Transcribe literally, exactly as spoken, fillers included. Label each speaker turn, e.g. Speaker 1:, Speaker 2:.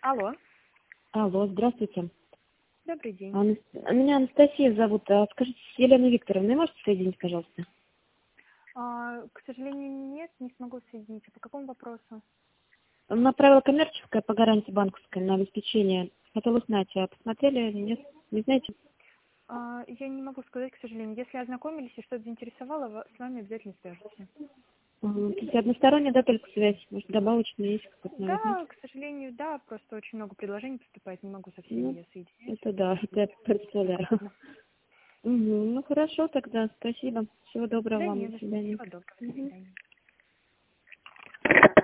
Speaker 1: Алло,
Speaker 2: Алло, здравствуйте.
Speaker 1: добрый день.
Speaker 2: А, Анас- Меня Анастасия зовут. А Скажите, с Еленой Викторовной можете соединить, пожалуйста?
Speaker 1: А, к сожалению, нет, не смогу соединить. А по какому вопросу?
Speaker 2: Направила коммерческое по гарантии банковской на обеспечение. Хотела узнать, а посмотрели или нет? Не знаете?
Speaker 1: А, я не могу сказать, к сожалению. Если ознакомились и что-то заинтересовало, ва- с вами обязательно свяжутся.
Speaker 2: Ага, то есть односторонняя, да, только связь? Может, добавочная есть какой-то новый, нет?
Speaker 1: Да, к сожалению, да, просто очень много предложений поступает, не могу со всеми
Speaker 2: Ну,
Speaker 1: я соединять.
Speaker 2: это да, это я представляю.
Speaker 1: Поэтому.
Speaker 2: Мгм, ну, хорошо тогда, спасибо. Всего доброго
Speaker 1: Да
Speaker 2: вам,
Speaker 1: не
Speaker 2: до
Speaker 1: за что.
Speaker 2: свидания.
Speaker 1: Всего доброго. До
Speaker 2: Мгм.
Speaker 1: свидания.